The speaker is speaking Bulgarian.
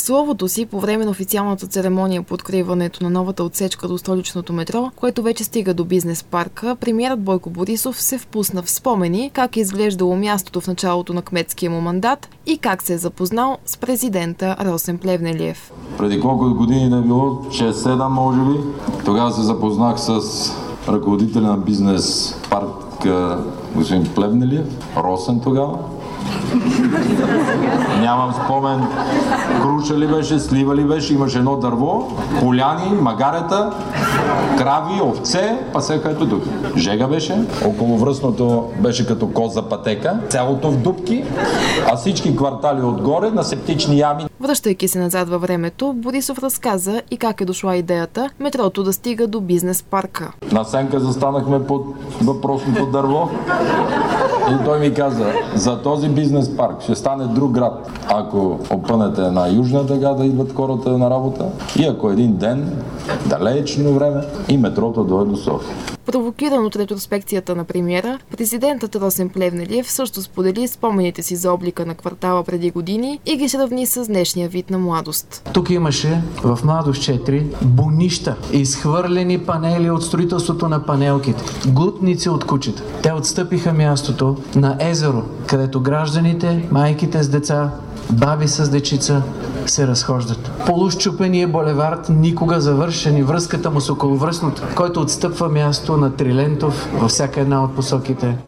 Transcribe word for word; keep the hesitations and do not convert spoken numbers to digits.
словото си по време на официалната церемония по откриването на новата отсечка до столичното метро, което вече стига до бизнес парка, премиерът Бойко Борисов се впусна в спомени как е изглеждало мястото в началото на кметския му мандат и как се е запознал с президента Росен Плевнелиев. Преди колко години да е било, шест-седем може би, тогава се запознах с ръководителя на бизнес парк господин Плевнелиев, Росен тогава. Нямам спомен, круша ли беше, слива ли беше, имаше едно дърво, поляни, магарета, крави, овце, пасека ето тук. Жега беше, околовръстното беше като коза пътека, цялото в дупки, а всички квартали отгоре на септични ями. Връщайки се назад във времето, Борисов разказа и как е дошла идеята метрото да стига до бизнес парка. На Сенка застанахме под въпросното дърво и той ми каза, за този бизнес парк ще стане друг град, ако опънете на южна дъга да идват хората на работа и ако един ден, далечно време, и метрото дойде до София. Провокиран от ретроспекцията на премиера, президентът Росен Плевнелиев също сподели спомените си за облика на квартала преди години и ги сравни с днешния вид на Младост. Тук имаше в Младост четири бунища, изхвърлени панели от строителството на панелките, глутници от кучета. Те отстъпиха мястото на езеро, където гражданите, майките с деца, баби с дечица се разхождат. Полущупения булевард, никога завършен и връзката му с околовръстното, който отстъпва място на трилентов във всяка една от посоките.